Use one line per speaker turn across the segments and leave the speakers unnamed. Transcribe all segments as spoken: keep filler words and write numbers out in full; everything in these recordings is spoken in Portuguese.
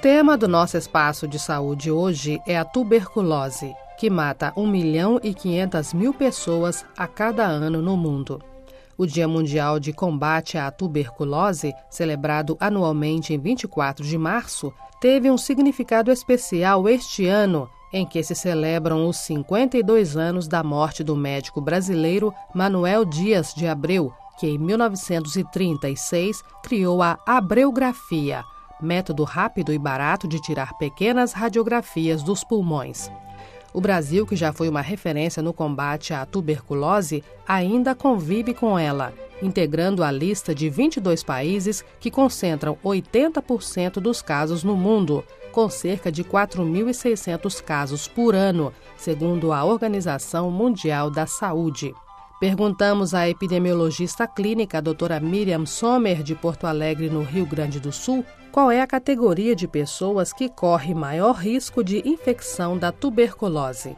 tema do nosso espaço de saúde hoje é a tuberculose, que mata um milhão e quinhentas mil pessoas a cada ano no mundo. O Dia Mundial de Combate à Tuberculose, celebrado anualmente em vinte e quatro de março, teve um significado especial este ano, em que se celebram os cinquenta e dois anos da morte do médico brasileiro Manuel Dias de Abreu, que em mil novecentos e trinta e seis criou a abreografia, método rápido e barato de tirar pequenas radiografias dos pulmões. O Brasil, que já foi uma referência no combate à tuberculose, ainda convive com ela, integrando a lista de vinte e dois países que concentram oitenta por cento dos casos no mundo, com cerca de quatro mil e seiscentos casos por ano, segundo a Organização Mundial da Saúde. Perguntamos à epidemiologista clínica, a doutora Miriam Sommer, de Porto Alegre, no Rio Grande do Sul, qual é a categoria de pessoas que corre maior risco de infecção da tuberculose.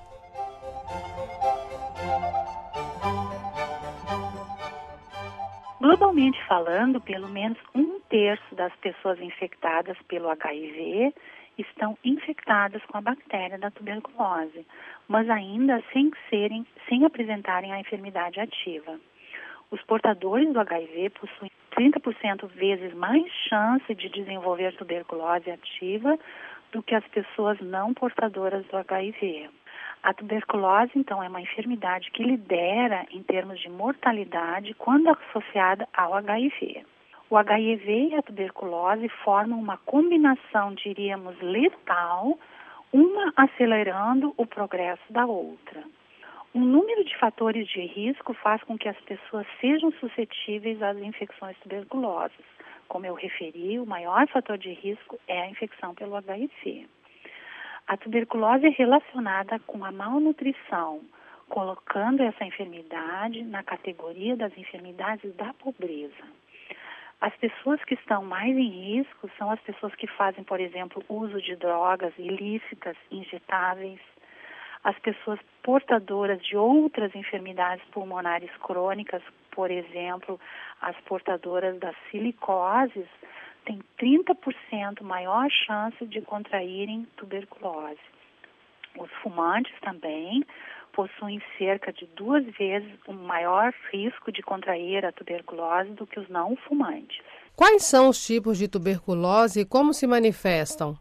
Globalmente falando, pelo menos um terço das pessoas infectadas pelo H I V estão infectadas com a bactéria da tuberculose, mas ainda sem serem, sem apresentarem a enfermidade ativa. Os portadores do H I V possuem trinta por cento vezes mais chance de desenvolver tuberculose ativa do que as pessoas não portadoras do H I V. A tuberculose, então, é uma enfermidade que lidera em termos de mortalidade quando associada ao H I V. O H I V e a tuberculose formam uma combinação, diríamos, letal, uma acelerando o progresso da outra. Um número de fatores de risco faz com que as pessoas sejam suscetíveis às infecções tuberculosas. Como eu referi, o maior fator de risco é a infecção pelo H I V. A tuberculose é relacionada com a malnutrição, colocando essa enfermidade na categoria das enfermidades da pobreza. As pessoas que estão mais em risco são as pessoas que fazem, por exemplo, uso de drogas ilícitas, injetáveis, as pessoas portadoras de outras enfermidades pulmonares crônicas, por exemplo, as portadoras das silicoses, têm trinta por cento maior chance de contraírem tuberculose. Os fumantes também possuem cerca de duas vezes um maior risco de contrair a tuberculose do que os não fumantes.
Quais são os tipos de tuberculose e como se manifestam?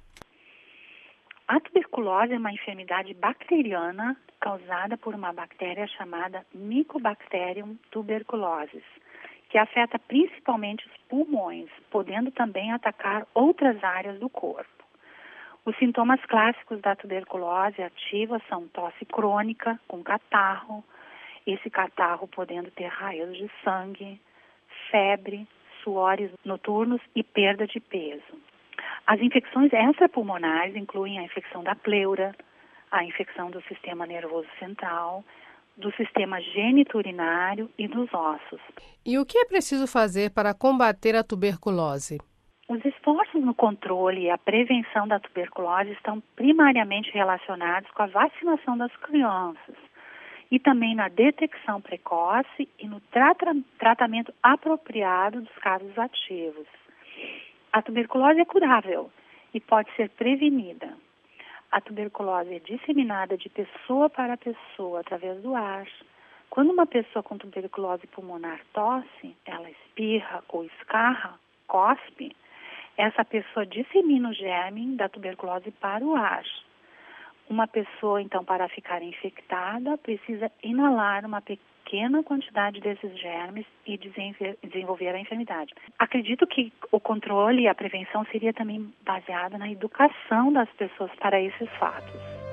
A tuberculose é uma enfermidade bacteriana causada por uma bactéria chamada Mycobacterium tuberculosis, que afeta principalmente os pulmões, podendo também atacar outras áreas do corpo. Os sintomas clássicos da tuberculose ativa são tosse crônica com catarro, esse catarro podendo ter raios de sangue, febre, suores noturnos e perda de peso. As infecções extrapulmonares incluem a infecção da pleura, a infecção do sistema nervoso central, do sistema geniturinário e dos ossos.
E o que é preciso fazer para combater a tuberculose?
Os esforços no controle e a prevenção da tuberculose estão primariamente relacionados com a vacinação das crianças e também na detecção precoce e no trata- tratamento apropriado dos casos ativos. A tuberculose é curável e pode ser prevenida. A tuberculose é disseminada de pessoa para pessoa através do ar. Quando uma pessoa com tuberculose pulmonar tosse, ela espirra ou escarra, cospe, essa pessoa dissemina o germe da tuberculose para o ar. Uma pessoa, então, para ficar infectada, precisa inalar uma pequena quantidade desses germes e desenvolver a enfermidade. Acredito que o controle e a prevenção seria também baseado na educação das pessoas para esses fatos.